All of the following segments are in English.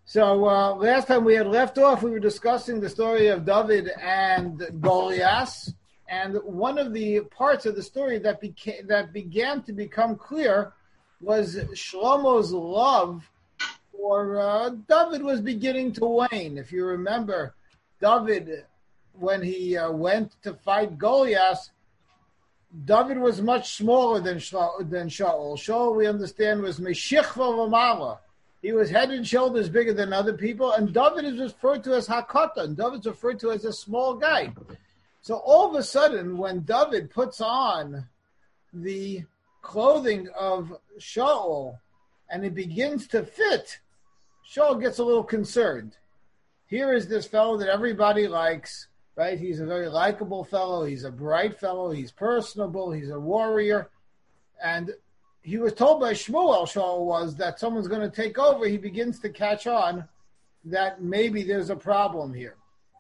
So last time we had left off, we were discussing the story of David and Goliath, and one of the parts of the story that began to become clear was Shlomo's love for David was beginning to wane. If you remember, David, when he went to fight Goliath, David was much smaller than Shaul. Shaul, we understand, was Meshichva V'mala. He was head and shoulders bigger than other people, and David is referred to as Hakatan. David's referred to as a small guy. So all of a sudden, when David puts on the clothing of Shaul and it begins to fit, Shaul gets a little concerned. Here is this fellow that everybody likes, right? He's a very likable fellow. He's a bright fellow. He's personable. He's a warrior. And he was told by Shmuel, Shaul was, that someone's going to take over. He begins to catch on that maybe there's a problem here.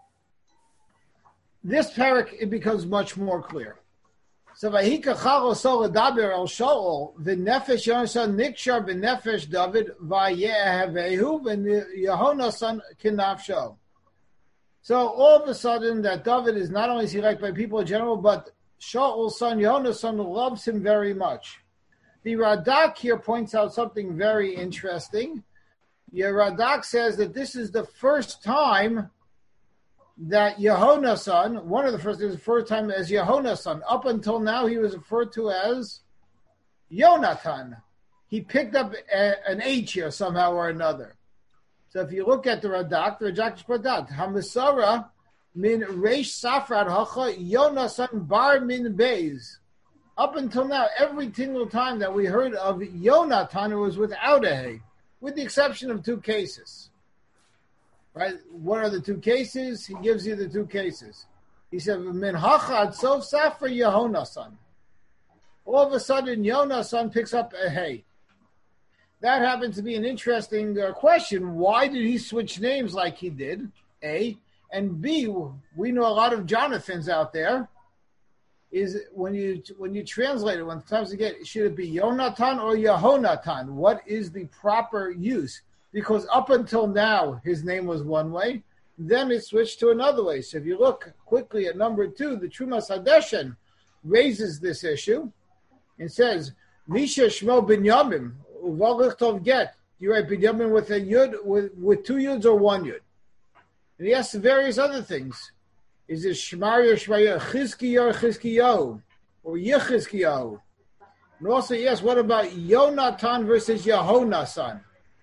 This parak, it becomes much more clear. So Vayika Chalo Soladaber El Shaul, the Nefesh Yonasan Nikshar B'Nefesh David Vayehavehu Yehonasan Kinafsho. So all of a sudden that David is not only is he liked by people in general, but Shaul's son Yehonasan loves him very much. The Radak here points out something very interesting. Radak says that this is the first time that Yehonasan, one of the first, is referred to him as Yehonasan. Up until now, he was referred to as Yonatan. He picked up an H here somehow or another. So if you look at the Radak is put out, Hamisara min Reish Safrad Hacha Yonasan bar min Beis. Up until now, every single time that we heard of Yonatan, it was without a hey, with the exception of two cases. Right? What are the two cases? He gives you the two cases. He said, Min hachad sof safra Yehonasan. All of a sudden, Yonasan picks up a hey. That happens to be an interesting question. Why did he switch names like he did? A. And B, we know a lot of Jonathans out there. Is when you translate it, when times again, should it be Yonatan or Yehonatan? What is the proper use? Because up until now, his name was one way, then it switched to another way. So if you look quickly at number 2, the Trumas Hadeshen raises this issue and says, Misha Shmo Binyamin, Uvalichtov get. You write Binyamin with a yud, with 2 yuds or 1 yud. And he asks various other things. Is it Shmaria Shmaya Chizkiyahu or Yechizkiyahu? And also, yes, what about Yonatan versus Yehonasan?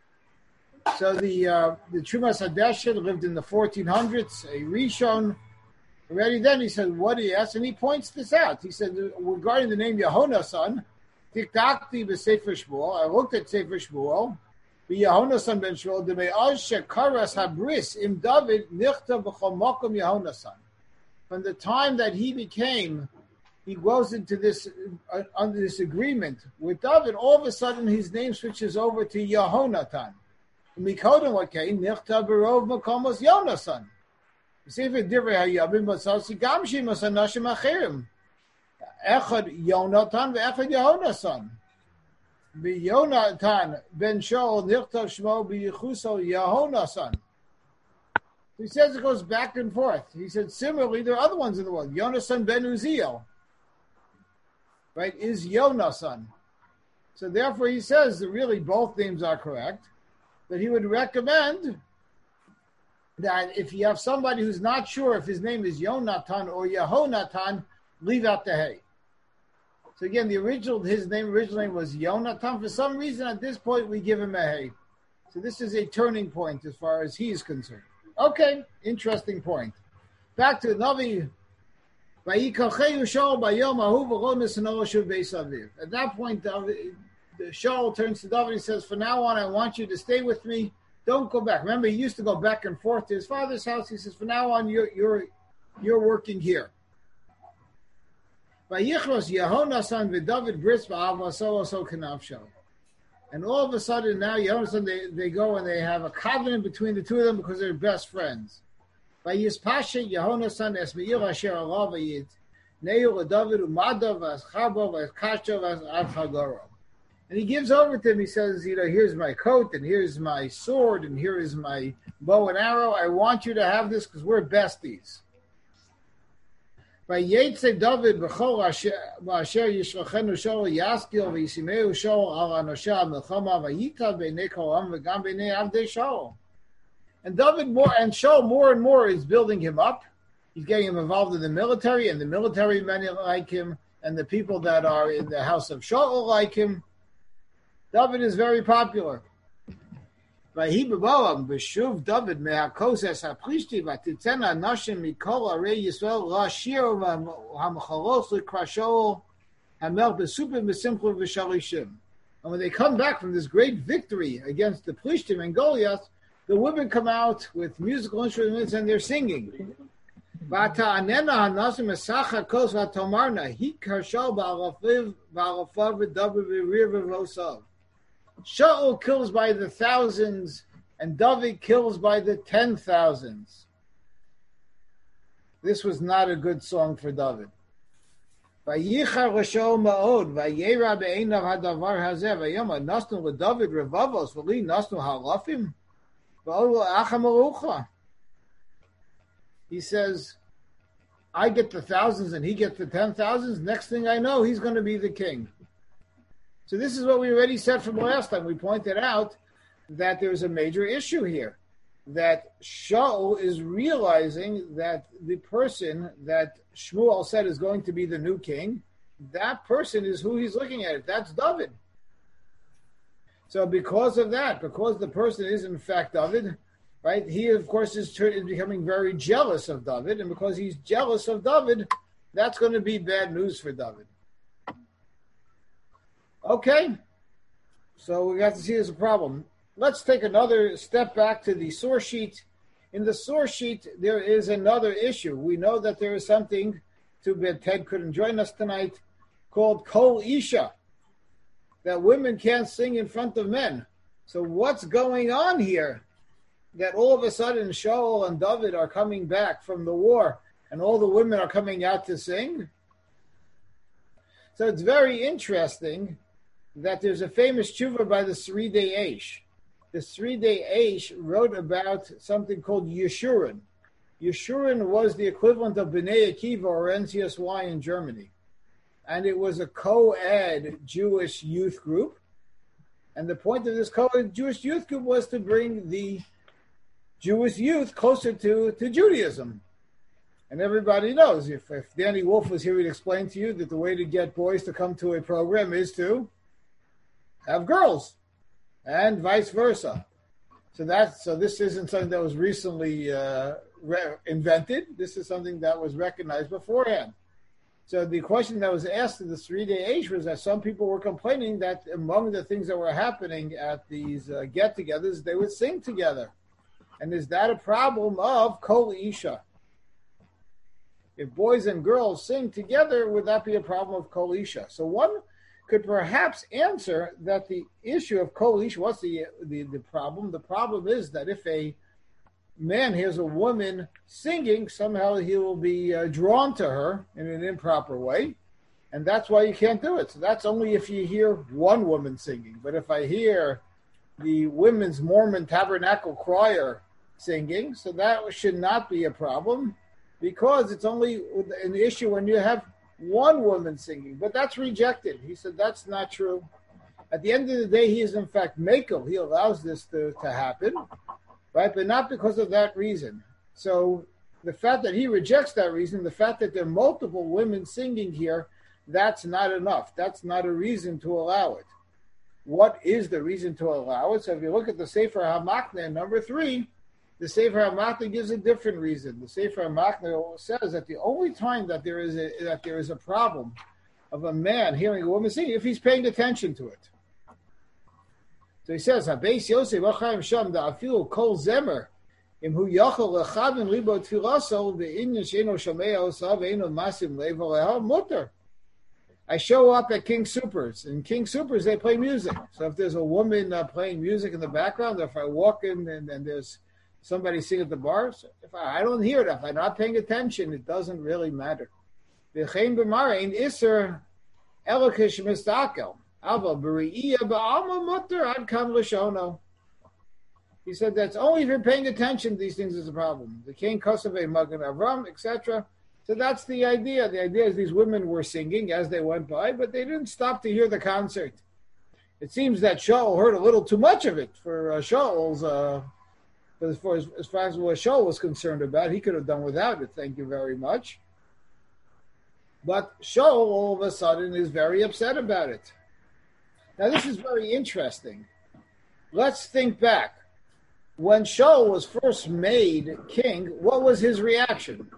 So the Trumas Hadeshen lived in the 1400s, a Rishon. Already then he said, what he asked, and he points this out. He said, regarding the name Yehonasan, Tiktakti b'Sefer Shmuel, I looked at Sefer Shmuel, Yehonasan ben Shmuel, Deme'az shekaras habris im David nichta b'chol mokom Yehonasan. From the time that he goes into this, under this agreement with David, all of a sudden his name switches over to Yehonatan. Mikodem wakain nichta berov makomos Yonasan. Sefer Divrei Hayabim Basasi Gamshi Masanashim Achirim. Echad Yonatan ve'echad Yehonasan. Yonatan ben Shaul nichta shmo b'yichuso Yehonasan. He says it goes back and forth. He said, similarly, there are other ones in the world. Yonasan ben Uziel, right, is Yonasan. So therefore he says that really both names are correct, but he would recommend that if you have somebody who's not sure if his name is Yonatan or Yehonatan, leave out the hey. So again, his original name was Yonatan. For some reason, at this point, we give him a hey. So this is a turning point as far as he is concerned. Okay, interesting point. Back to Navi. At that point, the Shaul turns to David and says, from now on, I want you to stay with me. Don't go back. Remember, he used to go back and forth to his father's house. He says, from now on, you're working here. And all of a sudden now, they go and they have a covenant between the two of them because they're best friends. Yehonasan esmeir asher alavayit neil David umadav as chabo as kashav as avhagoro. And he gives over to him. He says, here's my coat, and here's my sword, and here is my bow and arrow. I want you to have this because we're besties. Vayetze David b'chol asher yishlachenu Shaul yaskil v'yisimeu Shaul al anosha milchama vayita b'nei kol am v'gam b'nei avdei Shaul. And Shaul more and more is building him up. He's getting him involved in the military, and the military men like him, and the people that are in the house of Shaul like him. David is very popular. Vayhi b'shuv David mehakoses haplishti v'titzena nashim mikol arei Yisrael lashir v'hamchalos l'krashol hamel b'supim v'simchur v'shalishim. And when they come back from this great victory against the Plishtim and Goliath, the women come out with musical instruments and they're singing. V'ta'anena hanasim esacha kos v'tomarna hi karshal ba'alafiv v'David v'rir v'rosav. Shaul kills by the thousands, and David kills by the 10,000s. This was not a good song for David. Vayichar Shaul ma'od, vayera be'einav hadavar hazeh, vayoma nasnu leDavid revavos, v'li nasnu halafim, v'olu achamarucha. He says, I get the thousands and he gets the 10,000s. Next thing I know, he's going to be the king. So this is what we already said from last time. We pointed out that there's a major issue here, that Shaul is realizing that the person that Shmuel said is going to be the new king, that person is who he's looking at. That's David. So because of that, because the person is in fact David, right, he of course is becoming very jealous of David, and because he's jealous of David, that's going to be bad news for David. Okay, so we got to see there's a problem. Let's take another step back to the source sheet. In the source sheet, there is another issue. We know that there is something, too bad Ted couldn't join us tonight, called Kol Isha, that women can't sing in front of men. So what's going on here? That all of a sudden Shaul and David are coming back from the war, and all the women are coming out to sing? So it's very interesting that there's a famous tshuva by the Seridei Eish. The Seridei Eish wrote about something called Yeshurun. Yeshurun was the equivalent of Bnei Akiva or NCSY in Germany. And it was a co-ed Jewish youth group. And the point of this co-ed Jewish youth group was to bring the Jewish youth closer to Judaism. And everybody knows, if Danny Wolf was here, he'd explain to you that the way to get boys to come to a program is to have girls, and vice versa. So this isn't something that was recently invented. This is something that was recognized beforehand. So the question that was asked in the Seridei Eish was that some people were complaining that among the things that were happening at these get-togethers, they would sing together. And is that a problem of Kol Isha? If boys and girls sing together, would that be a problem of Kol Isha? So one could perhaps answer that the issue of Kol Isha, what's the problem? The problem is that if a man hears a woman singing, somehow he will be drawn to her in an improper way, and that's why you can't do it. So that's only if you hear one woman singing. But if I hear the Women's Mormon Tabernacle Choir singing, so that should not be a problem, because it's only an issue when you have one woman singing. But that's rejected. He said that's not true. At the end of the day, he is in fact makel. He allows this to happen, right? But not because of that reason. So the fact that he rejects that reason, the fact that there are multiple women singing here, that's not enough. That's not a reason to allow it. What is the reason to allow it? So if you look at the Sefer HaMachne, number 3, the Sefer HaMachne gives a different reason. The Sefer HaMachne says that the only time that there is a problem of a man hearing a woman sing, if he's paying attention to it. So he says, "Habeis Yosef Achayim Sham da'afilu kol zemer imhu yachol lechavin libo tfilaso ve'inyan sheino shomeo sa ve'ino masim lev aleha mutter." I show up at King Supers. In King Supers, they play music. So if there's a woman playing music in the background, or if I walk in and there's somebody sing at the bar, so if I don't hear it, if I'm not paying attention, it doesn't really matter. He said that's only if you're paying attention to these things is a problem. The king Kosove Magan Avram, etc. So that's the idea. The idea is these women were singing as they went by, but they didn't stop to hear the concert. It seems that Shaul heard a little too much of it for Shaul's. As far as what Shaul was concerned about, he could have done without it. Thank you very much. But Shaul all of a sudden is very upset about it. Now this is very interesting. Let's think back. When Shaul was first made king, what was his reaction?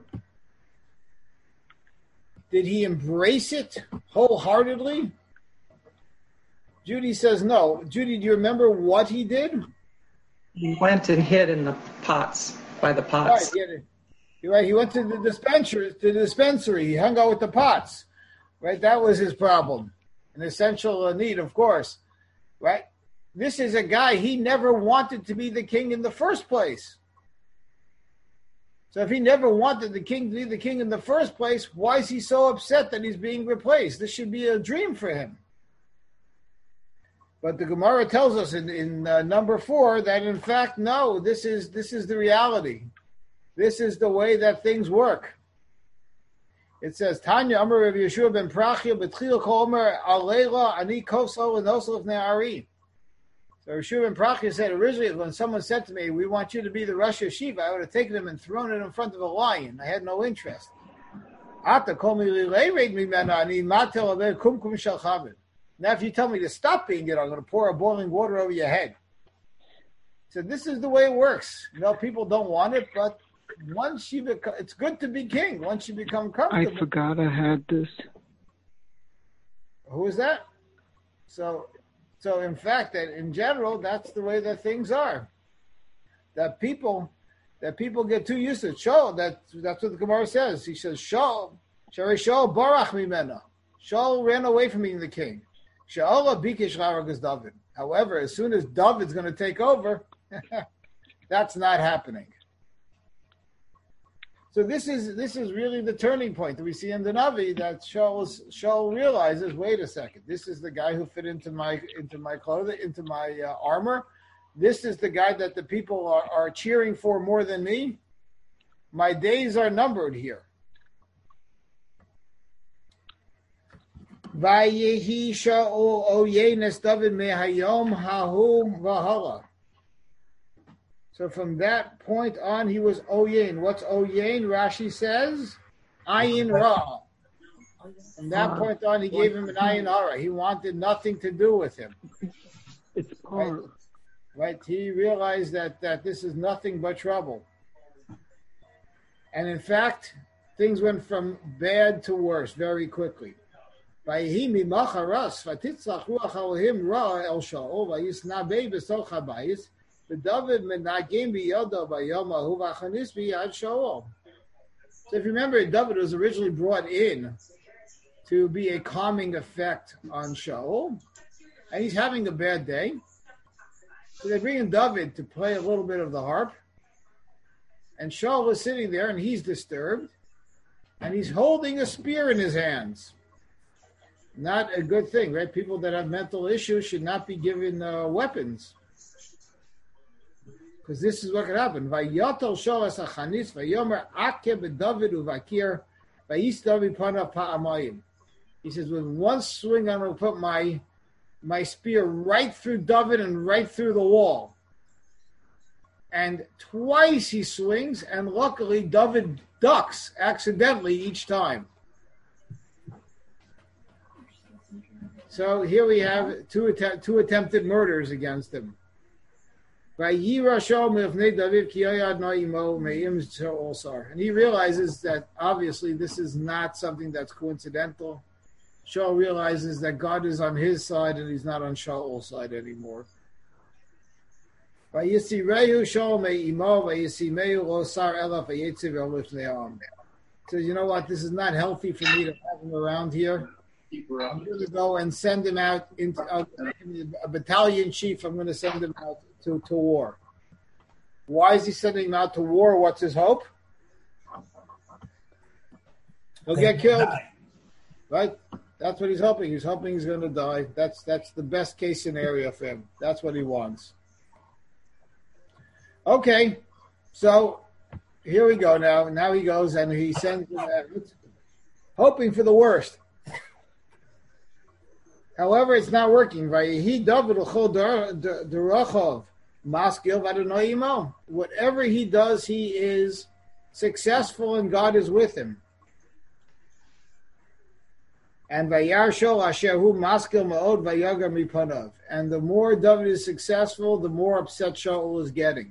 Did he embrace it wholeheartedly? Judy says no. Judy, do you remember what he did? He went and hid in the pots, by the pots. Right, you're right. He went to the dispensary. He hung out with the pots. Right, that was his problem. An essential need, of course. Right? This is a guy, he never wanted to be the king in the first place. So if he never wanted the king to be the king in the first place, why is he so upset that he's being replaced? This should be a dream for him. But the Gemara tells us in number 4 that in fact, no, this is the reality. This is the way that things work. It says, Tanya Amar Rav Yeshua ben Prachia B'tchil Kol Omer Alela Ani Kosol V'Nosel Ne'ari. So Yeshua ben Prachia said originally when someone said to me, we want you to be the Rosh Yeshiva, I would have taken him and thrown it in front of a lion. I had no interest. Ata Kol Mililei Reid Mimena Ani Matel Aver Kum Kum Shel Chavit. Now, if you tell me to stop being it, I'm going to pour a boiling water over your head. So this is the way it works. You know, people don't want it, but once you become, it's good to be king. Once you become comfortable. I forgot I had this. Who is that? So in fact, that in general, that's the way that things are. That people get too used to it. Shaul, that's what the Gemara says. He says, Shaul barach mimena. Shaul ran away from being the king. However, as soon as David's going to take over, that's not happening. So this is really the turning point that we see in the Navi, that Shaul realizes, wait a second, this is the guy who fit into my clothing, into my armor. This is the guy that the people are cheering for more than me. My days are numbered here. Vayehi Shaul oyenes David mehayom hahu vahala. So from that point on, he was oyen. What's oyen? Rashi says, ayin ra. From that point on, he gave him an ayin hara. He wanted nothing to do with him. It's part. Right? He realized that this is nothing but trouble. And in fact, things went from bad to worse very quickly. The David menagim biyodo bayom ahu v'achanis biyad Shaul. So if you remember, David was originally brought in to be a calming effect on Shaul, and he's having a bad day. So they bring in David to play a little bit of the harp, and Shaul was sitting there, and he's disturbed, and he's holding a spear in his hands. Not a good thing, right? People that have mental issues should not be given weapons. Because this is what could happen. Vayotel Shaul achanis vayomer ake beDavid uvakir vayis David panav pa'amayim. He says, with one swing, I'm going to put my spear right through David and right through the wall. And twice he swings, and luckily David ducks accidentally each time. So here we have two attempted murders against him. And he realizes that obviously this is not something that's coincidental. Shaul realizes that God is on his side and he's not on Shaul's side anymore. So you know what? This is not healthy for me to have him around here. I'm going to go and send him out into a battalion chief. I'm going to send him out to war. Why is he sending him out to war? What's his hope? He'll get killed, right? That's what he's hoping. He's hoping he's going to die. That's the best case scenario for him. That's what he wants. Okay, so here we go now. Now he goes and he sends hoping for the worst. However, it's not working. Whatever he does, he is successful and God is with him. And and the more David is successful, the more upset Shaul is getting.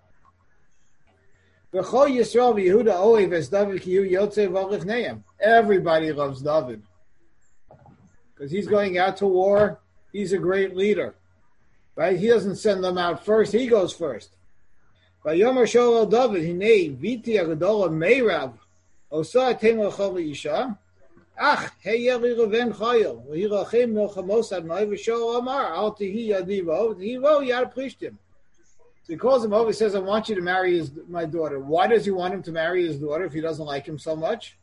Everybody loves David because he's going out to war. He's a great leader, right? He doesn't send them out first; he goes first. Vayomer Shaul David, hinei viti agadola meirav osa atem lechol isha. Ach, heya lireven chayil v'hirachem milchamos adnai v'Shaul amar al tihi yadivo v'hivo yad plishtim. So he calls him over. He says, "I want you to marry my daughter." Why does he want him to marry his daughter if he doesn't like him so much?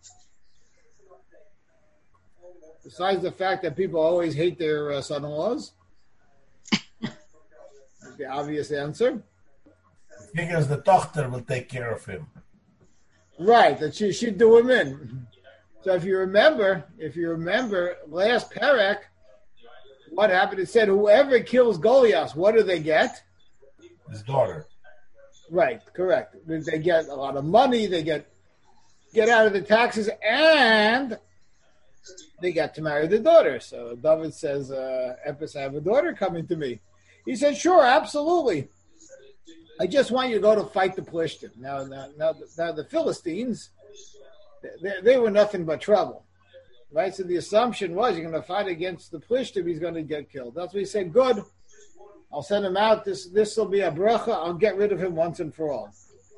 Besides the fact that people always hate their son-in-laws, that's the obvious answer. He figures the tochter will take care of him. Right, that she should do him in. So if you remember, last parak, what happened? It said, whoever kills Goliath, what do they get? His daughter. Right, correct. They get a lot of money, they get out of the taxes, and they get to marry the daughter. So David says, Epis, I have a daughter coming to me. He said, sure, absolutely. I just want you to go to fight the Plishtim. Now the Philistines, they were nothing but trouble. Right? So the assumption was you're going to fight against the Plishtim, he's going to get killed. That's what he said, good. I'll send him out. This will be a bracha. I'll get rid of him once and for all.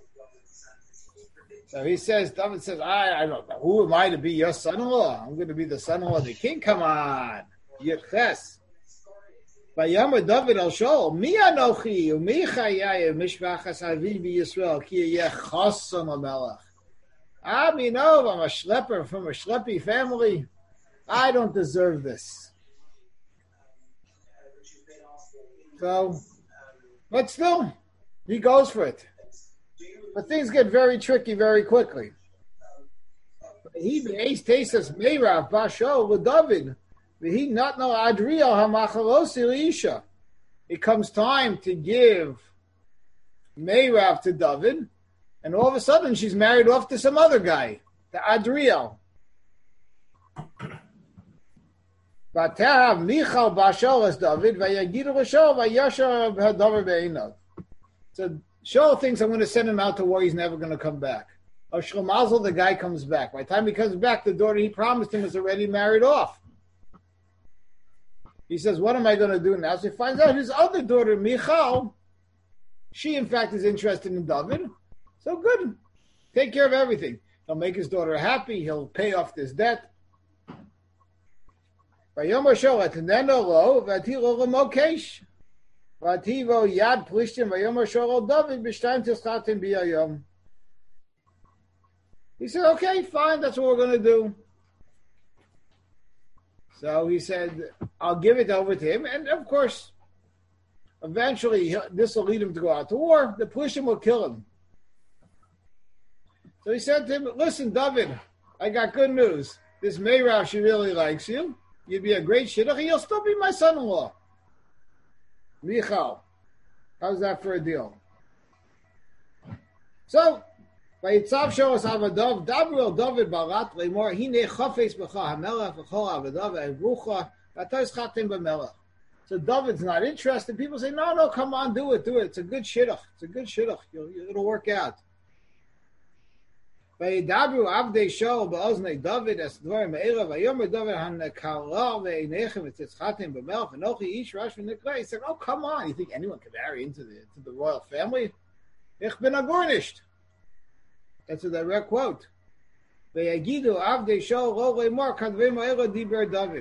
So he says, David says, I don't know. Who am I to be your son-in-law? I'm going to be the son-in-law of the king. Come on. Yitches. Vayamar David al Shaul, mi anochi u'mi chayai mishpachas avi b'Yisrael ki yeh chasson hamelech. I'm a schlepper from a schleppy family. I don't deserve this. So, but still, he goes for it. But things get very tricky very quickly. He be'ez tesis meirav basho l'David. He not know adriel hamachalosi l'isha. It comes time to give meirav to David, and all of a sudden she's married off to some other guy, to Adriel. Michal Basholas David Vayagidu Shaul Vayashar Hadavar Be'inav. So Shaul thinks I'm going to send him out to war. He's never going to come back. Oh, Shlomazel, the guy comes back. By the time he comes back, the daughter he promised him is already married off. He says, "What am I going to do now?" So he finds out his other daughter Michal. She, in fact, is interested in David. So good, take care of everything. He'll make his daughter happy. He'll pay off this debt. Vayomer Shaul atneno lo v'atilo l'mokesh v'ativo yad plishtim vayomer Shaul David b'shtayim tischatim b'yayom. He said, "Okay, fine. That's what we're going to do." So he said, "I'll give it over to him," and of course, eventually this will lead him to go out to war. The plishtim will kill him. So he said to him, "Listen, David, I got good news. This Meirav, she really likes you. You'd be a great shidduch, and you'll still be my son-in-law." Michal. How's that for a deal? So, Vayitzav Shaul Avadav, Dabril David Barat Lemor, Hine Chafes B'cha HaMelech V'chol Avadav Evrucha, V'atois Chatim B'melech. So David's not interested. People say, no, come on, do it. It's a good shidduch. It'll work out. Vayidabru Avdei Shaul Ba'oznei David Es Dvarim Me'era Vayomer David HaNekalar Ve'einechem V'titzchatim B'melech V'nochi Ish Rash V'neklei. He said, "Oh, come on. You think anyone can marry into the royal family? Ich bin agornisht." That's a direct quote. Vayagidu Avdei Shaul Lo Leimor Kadvei Me'era Diber David.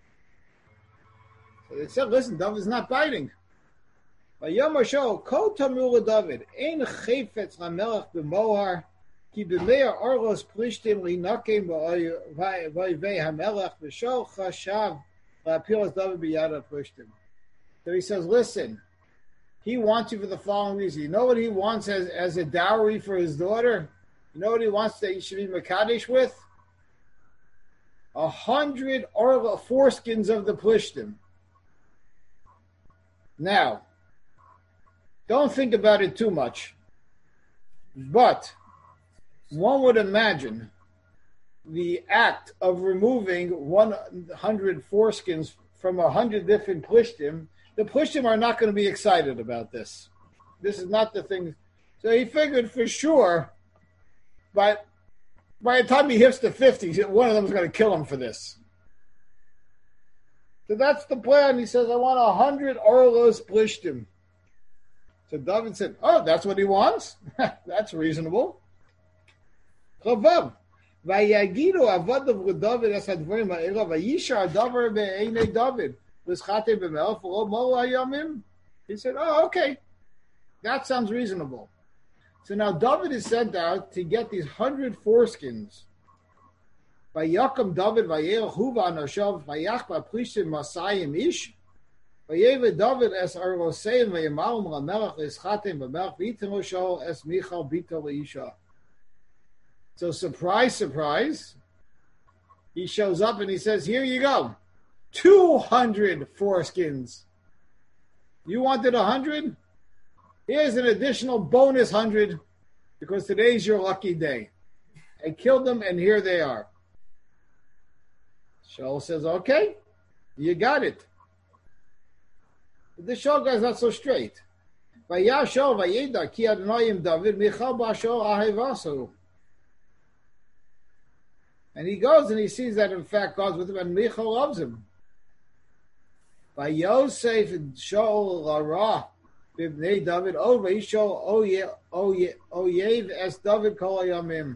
So they said, listen, David's not biting. Vayomer Shaul Kol Tamru LeDavid Ein Chayfetz LaMelech B'Mohar כי במאה אורלוס פלישתים להינקם ואויבי המלך ושאול חשב להפיל את דוד ביד הפלישתים. So he says, listen, he wants you for the following reason. You know what he wants as a dowry for his daughter? You know what he wants that you should be Makadesh with? 100 foreskins of the Plishtim. Now, don't think about it too much, but one would imagine the act of removing 100 foreskins from 100 different Plishtim, the Plishtim are not going to be excited about this. This is not the thing. So he figured for sure, but by the time he hits the 50s, one of them is going to kill him for this. So that's the plan. He says, I want 100 Orlos Plishtim. So David said, oh, that's what he wants? That's reasonable. Chavav. Vayagidu avadav David es hadvarim ha'ela vayishar davar be'einei David l'schate b'melech v'lo mo hayamim. He said, oh, okay. That sounds reasonable. So now David is sent out to get these 100 foreskins. Vayakam David vayel huva anashav vayach ba'plishim masayim ish vayeve David es arloseim vayamalum lamelech l'schatem b'melech v'itim l'shol es Michal bito l'isha. So surprise, surprise, he shows up and he says, here you go, 200 foreskins. You wanted 100? Here's an additional bonus 100 because today's your lucky day. I killed them and here they are. Shaul says, okay, you got it. But the Shaul guy's not so straight. Vayashol vayeda ki Adonayim David Michal ba'ashol ahevasu. And he goes and he sees that in fact God's with him and Michal loves him. By Yosef Shaul Lara Bibnei David over Ishol Oyev es David Kol Hayamim.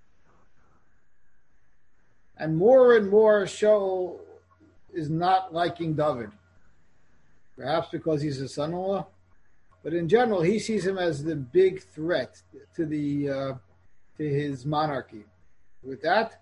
And more Shaul is not liking David. Perhaps because he's his son-in-law. But in general, he sees him as the big threat to his monarchy. With that,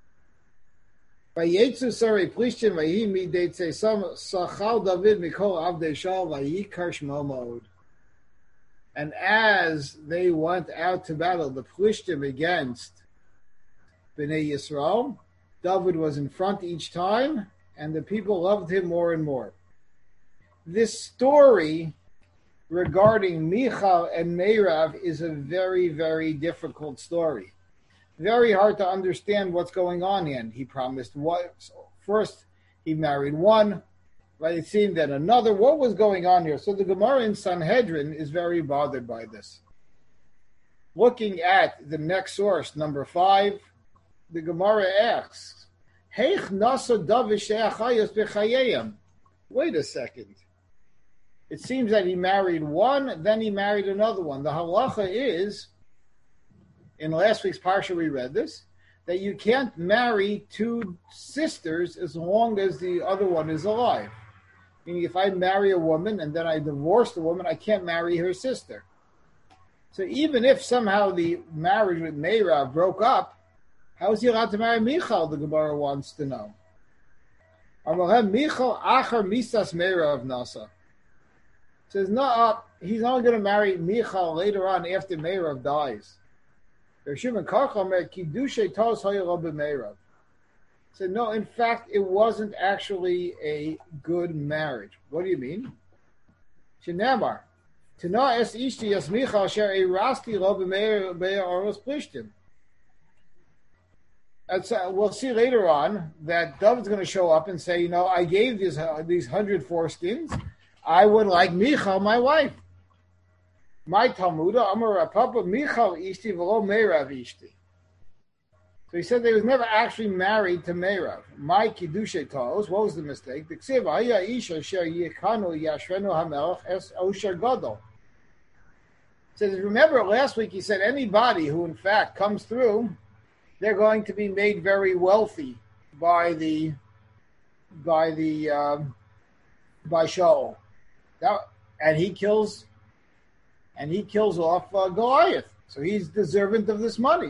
Vayetzu Sarei Plishtim Vayi Midetze Sachal David Mikol Avdei Shaul Vayikar Shmo Mod. And as they went out to battle, the Plishtim against Bnei Yisrael, David was in front each time, and the people loved him more and more. This story regarding Michal and Meirav is a very, very difficult story. Very hard to understand what's going on here. And he promised what? First, he married one, but it seemed that another. What was going on here? So the Gemara in Sanhedrin is very bothered by this. Looking at the next source, number 5, the Gemara asks, Heich nasa David she'achayos b'chayeyam. Wait a second. It seems that he married one, then he married another one. The halacha is, in last week's parsha we read this, that you can't marry 2 sisters as long as the other one is alive. Meaning if I marry a woman and then I divorce the woman, I can't marry her sister. So even if somehow the marriage with Meirav broke up, how is he allowed to marry Michal, the Gemara wants to know. Michal achar misas Meirav nasa. Says, no, he's only going to marry Michal later on after Meirav dies. Said, no, in fact, it wasn't actually a good marriage. What do you mean? Shenamar, Tana es ishti es Michal sher erasti lo b'meir plishtim. We'll see later on that David's going to show up and say, I gave these 100 foreskins. I would like Michal, my wife. My Talmuda, Amar Papa Michal Ishti V'lo Meirav Ishti. So he said they was never actually married to Meirav. My Kiddushay Tos, what was the mistake? The Ksiv Aya Isha Sher Yikanu Yashrenu HaMelech Es Osher Gadol. Says, remember last week he said anybody who in fact comes through, they're going to be made very wealthy by Shaul. And he kills off Goliath. So he's deserving of this money.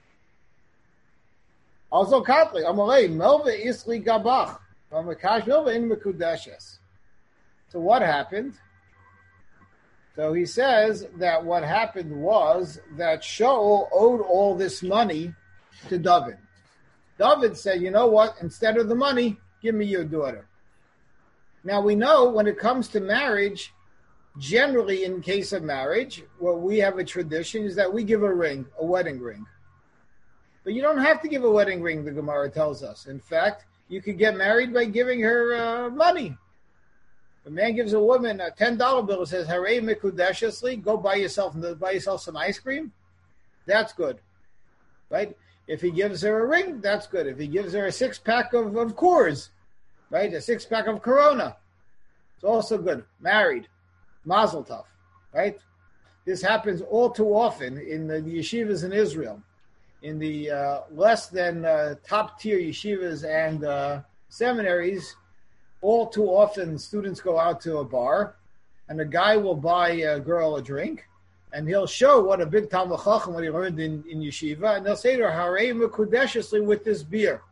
Also, Katli, Amalei, Melva Isli Gabach, Makash Melva in Mekudeshes. So what happened? So he says that what happened was that Shaul owed all this money to David. David said, you know what? Instead of the money, give me your daughter. Now we know when it comes to marriage, generally in case of marriage, what we have a tradition is that we give a ring, a wedding ring. But you don't have to give a wedding ring, the Gemara tells us. In fact, you could get married by giving her money. A man gives a woman a $10 bill and says, "Harei mikudeshesli, go buy yourself some ice cream." That's good, right? If he gives her a ring, that's good. If he gives her a 6-pack of Coors, right, a 6-pack of Corona, it's also good. Married, Mazel Tov, right? This happens all too often in the yeshivas in Israel. In the less than top-tier yeshivas and seminaries, all too often students go out to a bar, and a guy will buy a girl a drink, and he'll show what a big Talmud Chacham, what he learned in yeshiva, and they'll say to her, Harei Mekudeshesli, with this beer.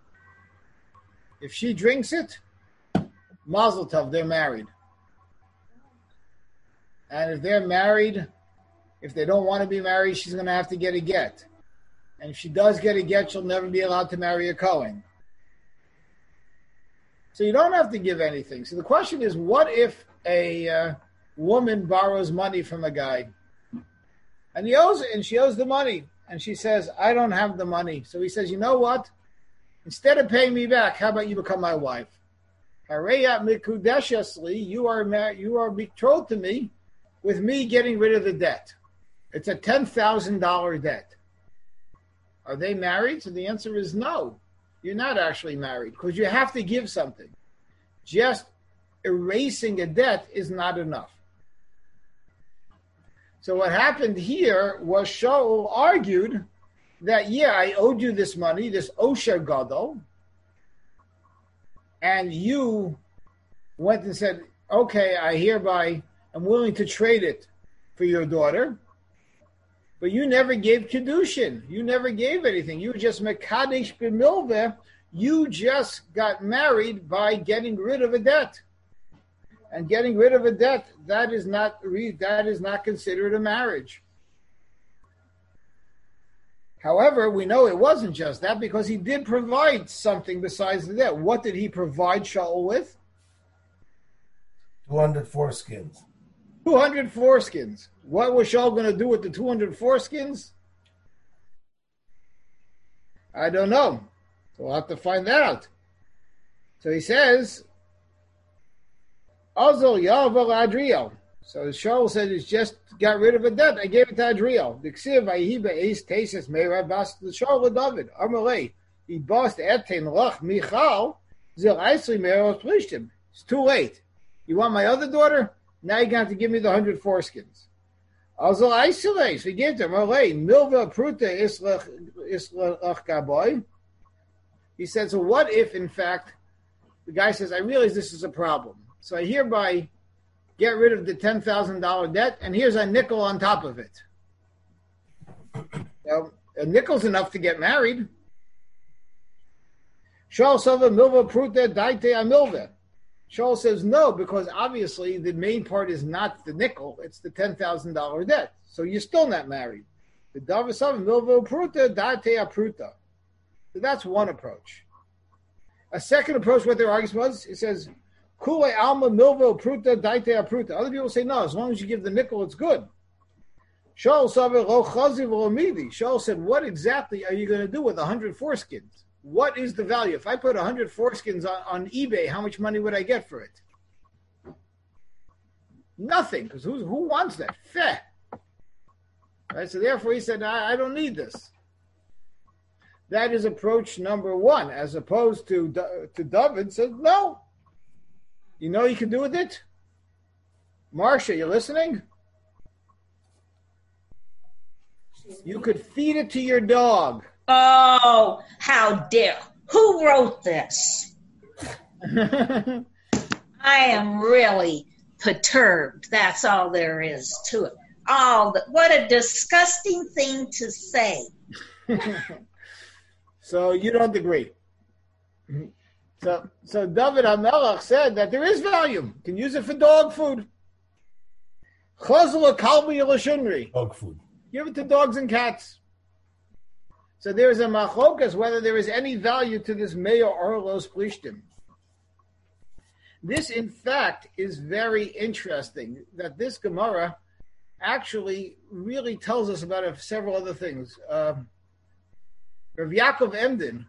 If she drinks it, Mazel Tov, they're married. And if they're married, if they don't want to be married, she's going to have to get a get. And if she does get a get, she'll never be allowed to marry a Kohen. So you don't have to give anything. So the question is, what if a woman borrows money from a guy? And he owes it, and she owes the money. And she says, I don't have the money. So he says, you know what? Instead of paying me back, how about you become my wife? Hareyat mikudeshesli, you are betrothed to me with me getting rid of the debt. It's a $10,000 debt. Are they married? So the answer is no. You're not actually married because you have to give something. Just erasing a debt is not enough. So what happened here was Shaul argued that, yeah, I owed you this money, this Osher Gadol, and you went and said, okay, I hereby am willing to trade it for your daughter. But you never gave Kedushin. You never gave anything. You just Mekadesh b'milveh. You just got married by getting rid of a debt. And getting rid of a debt, that is not considered a marriage. However, we know it wasn't just that because he did provide something besides the debt. What did he provide Shaul with? 200 foreskins. 200 foreskins. What was Shaul going to do with the 200 foreskins? I don't know. So we'll have to find that out. So he says, Azul Yavel Adriel. So Shaul said he's just got rid of a debt. I gave it to Adriel. The Ksiv Vayihiba Eis Tesis Meira Bas the Shaul David. Amalei. He bossed Etain Lach Michal Zil Eisli Meira Plishtim. It's too late. You want my other daughter? Now you're going to have to give me the 100 foreskins. Also, isolate. So he gave to him, Milva Pruta Islach Gaboy. He said, so what if, in fact, the guy says, I realize this is a problem. So I hereby get rid of the $10,000 debt, and here's a nickel on top of it. Now, a nickel's enough to get married. Shaul Sova Milva Pruta Daite Amilva. Shaul says no, because obviously the main part is not the nickel, it's the $10,000 debt. So you're still not married. The Davasav Milvo Pruta Date Apruta. So that's one approach. A second approach, what their argument was, it says, Kule Alma Milvo Pruta Date Apruta. Other people say no, as long as you give the nickel, it's good. Shaul said, what exactly are you going to do with 100 foreskins? What is the value? If I put 100 foreskins on eBay, how much money would I get for it? Nothing, because who wants that? Feh. Right, so therefore he said, I don't need this. That is approach number one, as opposed to David said, no. You know you can do with it? Marcia, you listening? You could feed it to your dog. Oh, how dare. Who wrote this? I am really perturbed. That's all there is to it. what a disgusting thing to say. So you don't agree. So David HaMelech said that there is value. You can use it for dog food. Dog food. Give it to dogs and cats. So there is a machokas whether there is any value to this Mea Orlos Plishtim. This, in fact, is very interesting, that this Gemara actually really tells us about several other things. Rav Yaakov Emden,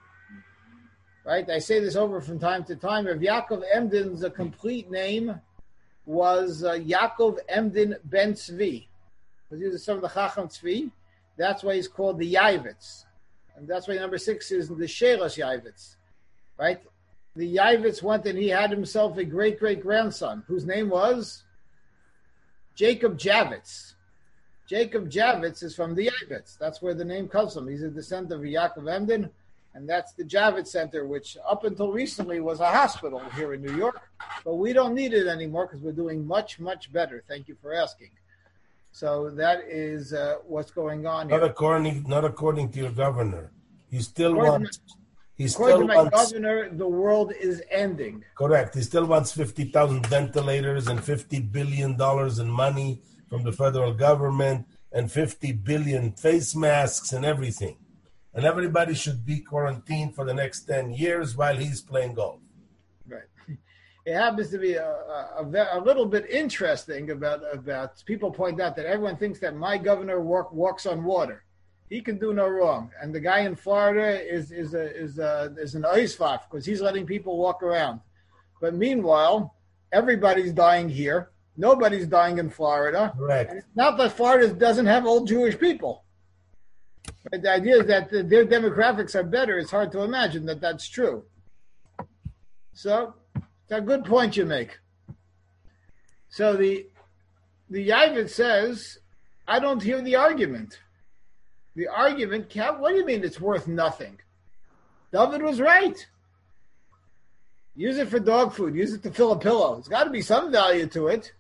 right? I say this over from time to time. Rav Yaakov Emden's complete name was Yaakov Emden Ben Tzvi. He was some of the Chacham Tzvi. That's why he's called the Yavitz. And that's why number 6 is the Shelas Yavitz, right? The Yavitz went and he had himself a great-great-grandson whose name was Jacob Javitz. Jacob Javitz is from the Yavitz. That's where the name comes from. He's a descendant of Yaakov Emden, and that's the Javitz Center, which up until recently was a hospital here in New York. But we don't need it anymore because we're doing much, much better. Thank you for asking. So that is what's going on here. Not according to your governor. He still wants... According to my governor, the world is ending. Correct. He still wants 50,000 ventilators and $50 billion in money from the federal government and 50 billion face masks and everything. And everybody should be quarantined for the next 10 years while he's playing golf. Right. It happens to be a little bit interesting about people point out that everyone thinks that my governor walks on water. He can do no wrong, and the guy in Florida is an oisvaf because he's letting people walk around. But meanwhile, everybody's dying here. Nobody's dying in Florida. Correct. And it's not that Florida doesn't have old Jewish people. But the idea is that their demographics are better. It's hard to imagine that that's true. So it's a good point you make. So the Yavit says, I don't hear the argument. The argument, what do you mean it's worth nothing? David was right. Use it for dog food. Use it to fill a pillow. There's got to be some value to it.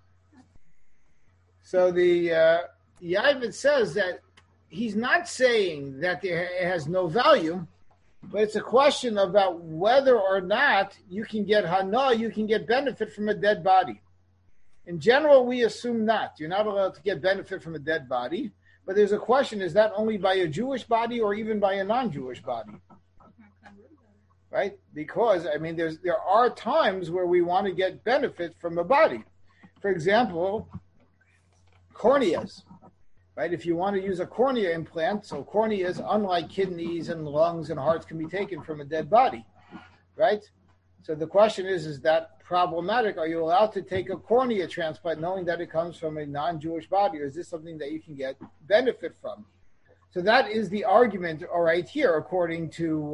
So the Yavit says that he's not saying that it has no value, but it's a question about whether or not you can get hana, you can get benefit from a dead body. In general, we assume not. You're not allowed to get benefit from a dead body. But there's a question, is that only by a Jewish body or even by a non-Jewish body? Right? Because, there are times where we want to get benefit from a body. For example, corneas. Right? If you want to use a cornea implant, so corneas, unlike kidneys and lungs and hearts, can be taken from a dead body. Right? So the question is that problematic? Are you allowed to take a cornea transplant knowing that it comes from a non-Jewish body, or is this something that you can get benefit from? So that is the argument, all right, here, according to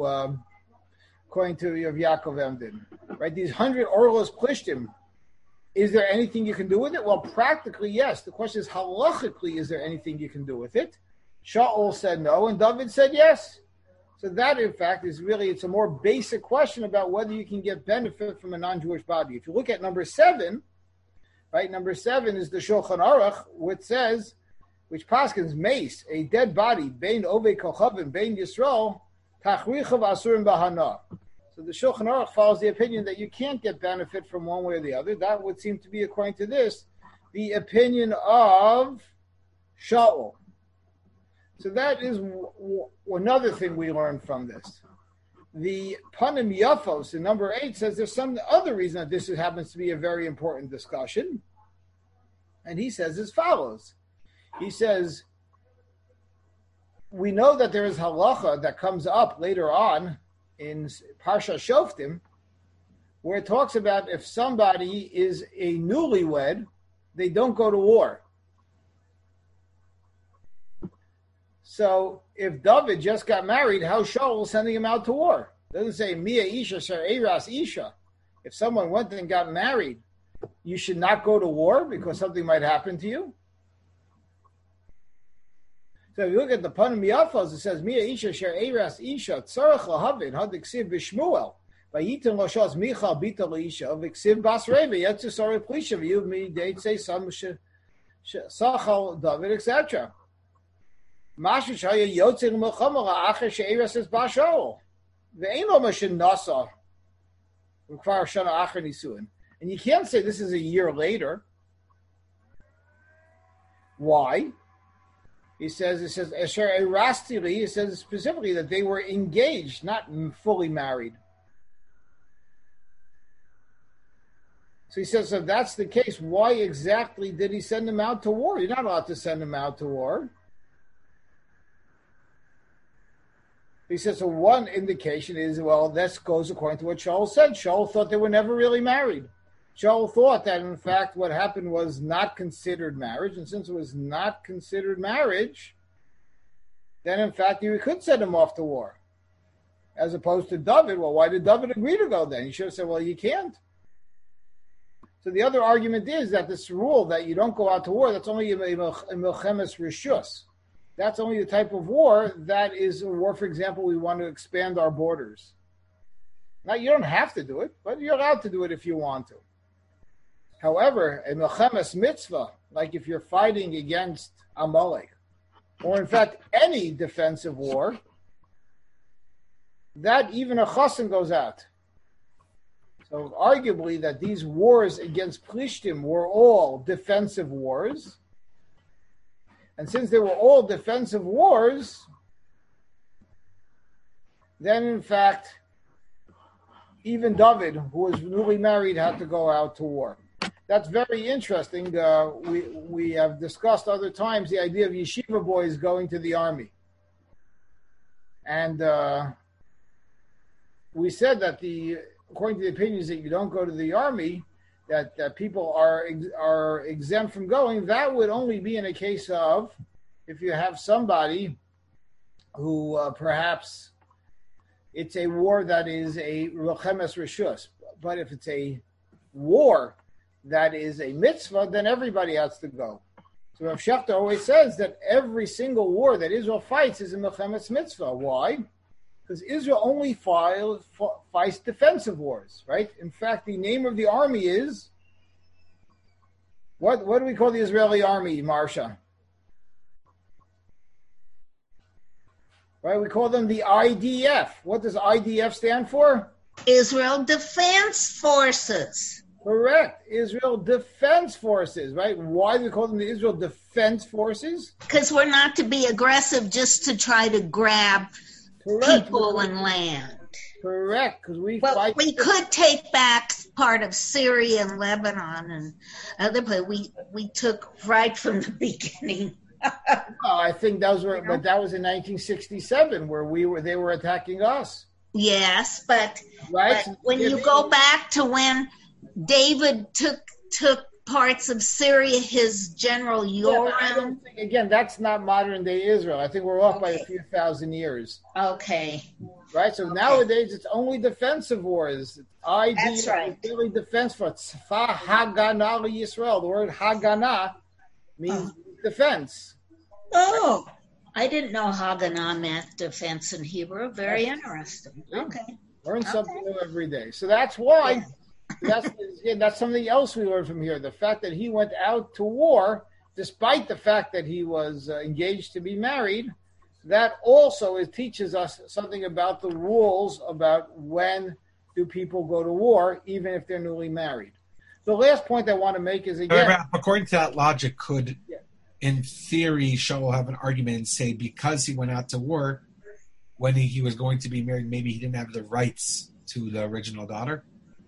Yaakov Emden. Right? These 100 Orlos Plishtim, is there anything you can do with it? Well, practically, yes. The question is, halachically, is there anything you can do with it? Shaul said no, and David said yes. So that, in fact, it's a more basic question about whether you can get benefit from a non-Jewish body. If you look at number 7, right, number 7 is the Shulchan Aruch, which paskins mace, a dead body, bein ovei kochavim, bein Yisrael, tachrichav asurim bahana. So the Shulchan Aruch follows the opinion that you can't get benefit from one way or the other. That would seem to be, according to this, the opinion of Shaul. So that is another thing we learn from this. The Panim Yafos in number 8 says there's some other reason that this happens to be a very important discussion. And he says as follows. He says, we know that there is halacha that comes up later on in Parsha Shoftim, where it talks about if somebody is a newlywed, they don't go to war. So if David just got married, how's Shaul sending him out to war? It doesn't say Mia Isha Eras Isha. If someone went and got married, you should not go to war because something might happen to you. So if you look at the Panim Yafos, it says Mia Isha Eras Isha Tzarech Lahavin Hadiksiv Bishmuel Vayitin Loshos Michal Bita Leisha Viksiv Bas Reva Yetzisare Plisha V'Yu Mi Deit Say Sam Sachal, David, etc. Masha Shaya Yotzin Muhammad Acher She'eres is Bashol. The Eno Mashin Nasa require Shana Acher Nisuin. And you can't say this is a year later. Why? He says, Asher Erastili, he says specifically that they were engaged, not fully married. So he says, if that's the case, why exactly did he send them out to war? You're not allowed to send them out to war. He says, so one indication is, well, this goes according to what Shaul said. Shaul thought they were never really married. Shaul thought that, in fact, what happened was not considered marriage. And since it was not considered marriage, then, in fact, you could send him off to war. As opposed to David. Well, why did David agree to go then? He should have said, well, you can't. So the other argument is that this rule that you don't go out to war, that's only a milchemes rishus. That's only the type of war that is a war, for example, we want to expand our borders. Now, you don't have to do it, but you're allowed to do it if you want to. However, a milchemes mitzvah, like if you're fighting against Amalek, or in fact any defensive war, that even a chassan goes out. So arguably that these wars against Plishtim were all defensive wars. And since they were all defensive wars, then in fact, even David, who was newly married, had to go out to war. That's very interesting. We have discussed other times the idea of yeshiva boys going to the army. And we said that according to the opinions that you don't go to the army, that people are exempt from going, that would only be in a case of if you have somebody who perhaps it's a war that is a milchemes rishus. But if it's a war that is a mitzvah, then everybody has to go. So Rav Shechter always says that every single war that Israel fights is a milchemes mitzvah. Why? Because Israel only fights defensive wars, right? In fact, the name of the army is, what do we call the Israeli army, Marsha? Right, we call them the IDF. What does IDF stand for? Israel Defense Forces. Correct. Israel Defense Forces, right? Why do we call them the Israel Defense Forces? Because we're not to be aggressive just to try to grab people and land. Correct, because we could take back part of Syria and Lebanon and other places. We took right from the beginning. I think those were, but that was in 1967 where they were attacking us. Yes, but when you go go back to when David took parts of Syria, his general Yoram. Again, that's not modern day Israel. I think we're off by a few thousand years. Okay. Right? So nowadays it's only defensive wars. That's right. Israeli defense for Tzfa Hagana Yisrael. The word Hagana means defense. Oh, I didn't know Haganah meant defense in Hebrew. Very interesting. Okay. Learn something new every day. So that's why. That's something else we learned from here. The fact that he went out to war, despite the fact that he was engaged to be married, that also teaches us something about the rules about when do people go to war, even if they're newly married. The last point I want to make is, again... According to that logic, in theory, Shaul have an argument and say because he went out to war, when he was going to be married, maybe he didn't have the rights to the original daughter?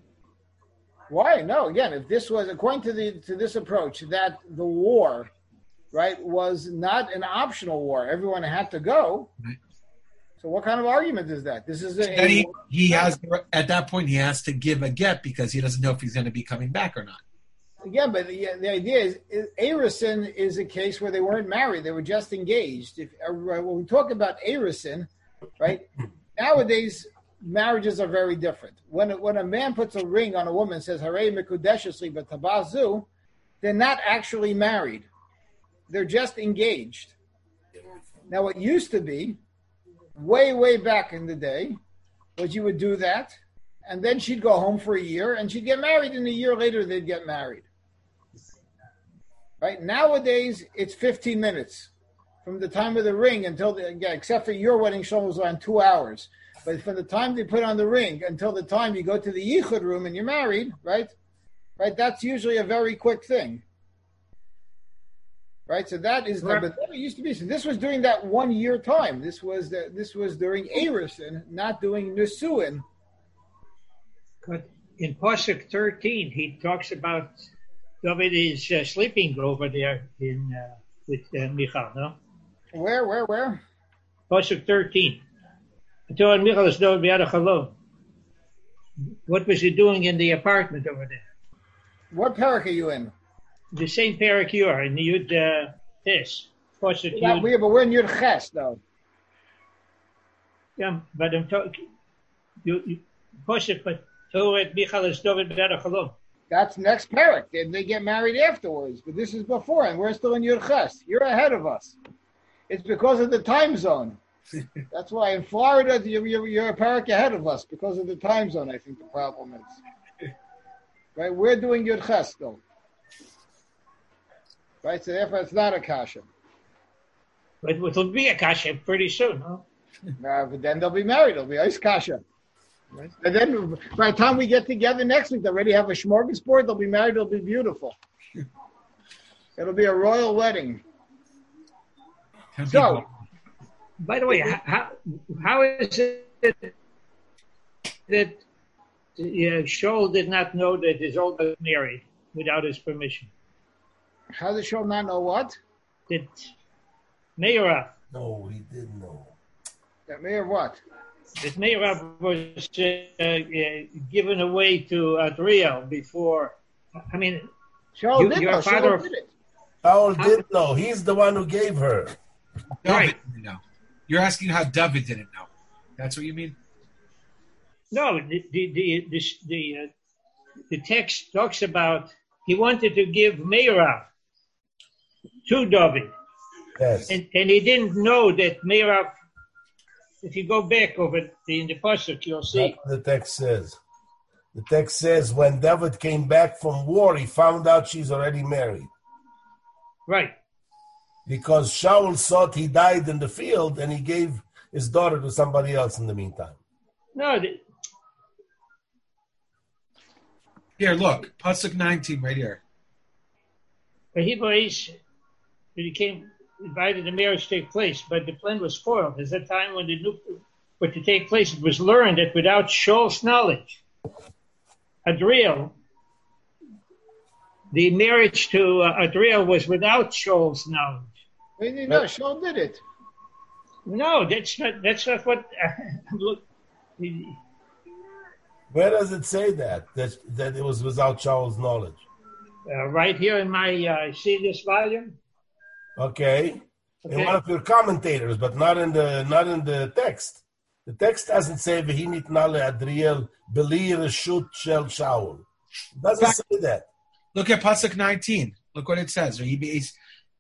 Why? No. Again, if this was according to this approach, that the war, right, was not an optional war, everyone had to go. Right. So, what kind of argument is that? This is he has at that point he has to give a get because he doesn't know if he's going to be coming back or not. Again, but the idea is, Erusin is a case where they weren't married; they were just engaged. When we talk about Erusin, right, nowadays. Marriages are very different. When a man puts a ring on a woman and says "Harei mekudeshesli b'tabazu," they're not actually married; they're just engaged. Now, what used to be, way back in the day, was you would do that, and then she'd go home for a year, and she'd get married, and a year later they'd get married. Right? Nowadays, it's 15 minutes from the time of the ring until except for your wedding, Shlomo, was around 2 hours. But from the time they put on the ring until the time you go to the yichud room and you're married, right? Right, that's usually a very quick thing. Right, so that is but that used to be. So this was during that 1 year time. This was during Erusin, not doing Nesuin. But in Pasuk 13, he talks about David is sleeping over there with Michal. No, where? Pasuk 13. What was he doing in the apartment over there? What parak are you in? The same parak you are in the Yud Tes. But we're in Yud Ches, though. Yeah, but I'm talking. Pasuk, but Michal is David b'yad Chalom. That's next parak. They get married afterwards, but this is before, and we're still in Yud Ches. You're ahead of us. It's because of the time zone. That's why in Florida you're a parak ahead of us because of the time zone. I think the problem is. Right, we're doing Yud Ches still. Right, so therefore it's not a kasha. But it will be a kasha pretty soon, huh? But then they'll be married. It'll be ice kasha. Right? And then by the time we get together next week, they'll already have a smorgasbord. They'll be married. It'll be beautiful. It'll be a royal wedding. So, by the way, how is it that Shaul did not know that his older was married without his permission? How does Shaul not know what? That Meirav. No, he didn't know. That Meirav what? That Meirav was given away to Adriel before. I mean, Shaul did your know. father. Shaul did it. Shaul did know. He's the one who gave her. David didn't know. You're asking how David didn't know. That's what you mean? No, the text talks about he wanted to give Meirav to David. Yes. And he didn't know that Meirav, if you go back over in the Pasuk, you'll see. That's what the text says. The text says when David came back from war, he found out she's already married. Right. Because Shaul thought he died in the field and he gave his daughter to somebody else in the meantime. No. Here, look. Pasuk 19 right here. But he became invited the marriage to take place, but the plan was spoiled. There's a time when but to take place, it was learned that without Shaul's knowledge, Adriel, the marriage to Adriel was without Shaul's knowledge. No, Shaul did it. No, that's not what. Look, Where does it say that it was without Shaul's knowledge? right here in my see this volume. Okay. In one of your commentators, but not in the text. The text doesn't say Vehinit Nale Adriel Beli Reshut Shel Shaul. It doesn't say that. Look at Pasuk 19. Look what it says. He based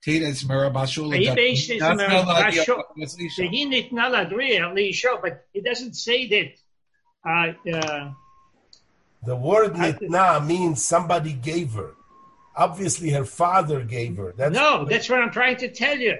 but it doesn't say that. The word nitna means somebody gave her. Obviously, her father gave her. That's what I'm trying to tell you.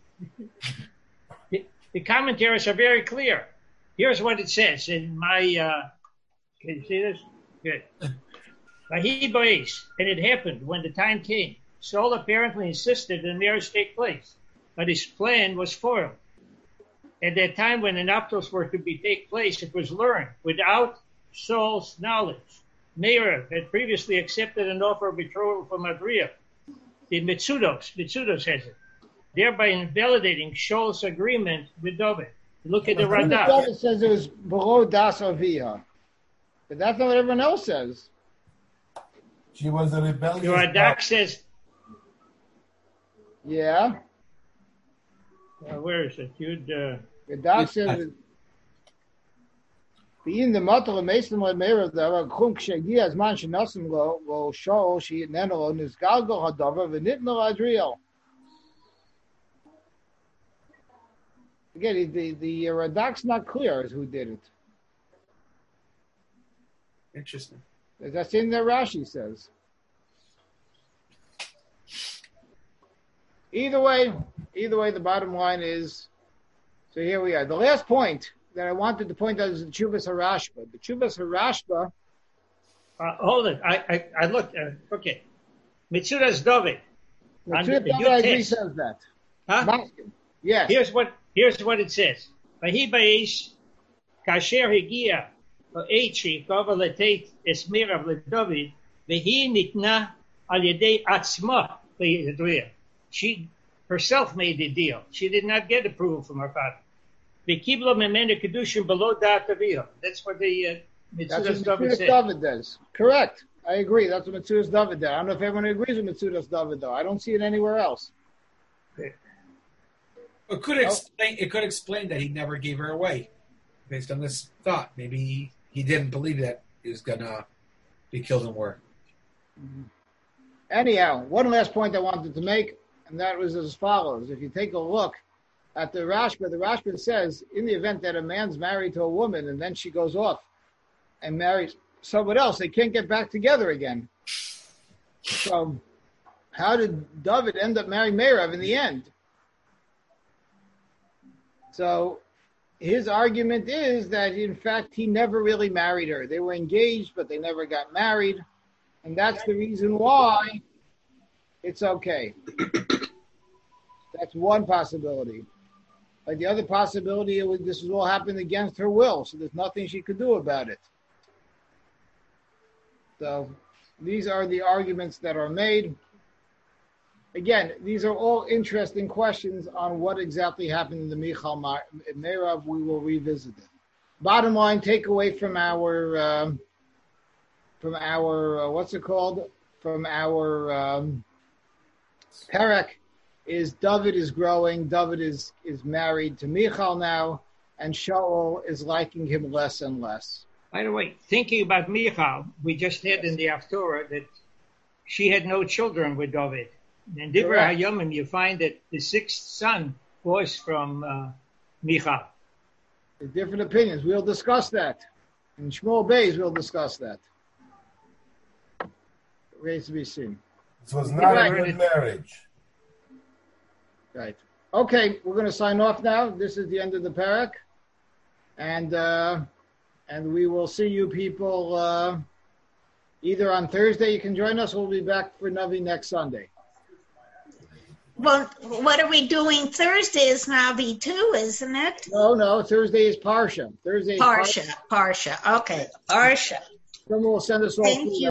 The commentaries are very clear. Here's what it says in my. Can you see this? Good. And it happened when the time came. Saul apparently insisted the marriage take place, but his plan was foiled. At that time when the nuptials were to take place, it was learned without Saul's knowledge. Meirav had previously accepted an offer of betrothal from Adriel. The Mitsudos has it, thereby invalidating Shaul's agreement with David. Look at the Radak. David says it was below Das Avia, but that's not what everyone else says. She was a rebellious. The Radak says. Yeah. Where is it? The Radak says. Being the mother of Mason with Meirav, the Khunk Shagi as man shenosim lo Shaul she nenelo nizgalgo hadavar v'nitno Adriel. Again, the Radak's not clear as who did it. Interesting. That's in there. Rashi says. Either way, the bottom line is, so here we are. The last point that I wanted to point out is the Tshuvas Harashba. The Tshuvas Harashba. Hold it. I looked. Okay. Mitzudas David. Mitzudas David, I agree, says that. Huh? Yes. Here's what it says. Vahi ba'esh kasher higia ha'etchi kava letet esmirav leDavid vehi nitna al yedei atzma le'Yadriah. She herself made the deal. She did not get approval from her father. V'kibla memena kedushim below dat aviyah. That's what the Mitzudas David said. David does. Correct. I agree. That's what Mitzudas David did. I don't know if everyone agrees with Mitzudas David, though. I don't see it anywhere else. It could explain that he never gave her away, based on this thought. Maybe he didn't believe that he was gonna be killed in war. Anyhow, one last point I wanted to make, and that was as follows. If you take a look at the Rashba says, in the event that a man's married to a woman and then she goes off and marries someone else, they can't get back together again. So how did David end up marrying Meirav in the end? So his argument is that, in fact, he never really married her. They were engaged, but they never got married. And that's the reason why it's okay. That's one possibility. Like the other possibility, this was all happened against her will, so there's nothing she could do about it. So these are the arguments that are made. Again, these are all interesting questions on what exactly happened in the Michal Meirav. We will revisit it. Bottom line takeaway from our what's it called? From our Perek is David is growing. David is married to Michal now, and Shaul is liking him less and less. By the way, thinking about Michal, we just had in the Haftorah that she had no children with David. In Divrei HaYomim, you find that the sixth son was from Michal. Different opinions. We'll discuss that. In Shmuel Beis, we'll discuss that. Remains to be seen. This was not a good marriage. Right. Okay, we're going to sign off now. This is the end of the Perek. And we will see you people either on Thursday. You can join us. We'll be back for Navi next Sunday. Well, what are we doing? Thursday is Navi too, isn't it? No. Thursday is Parsha. Parsha. Okay. Parsha. Someone will send us all. Thank you.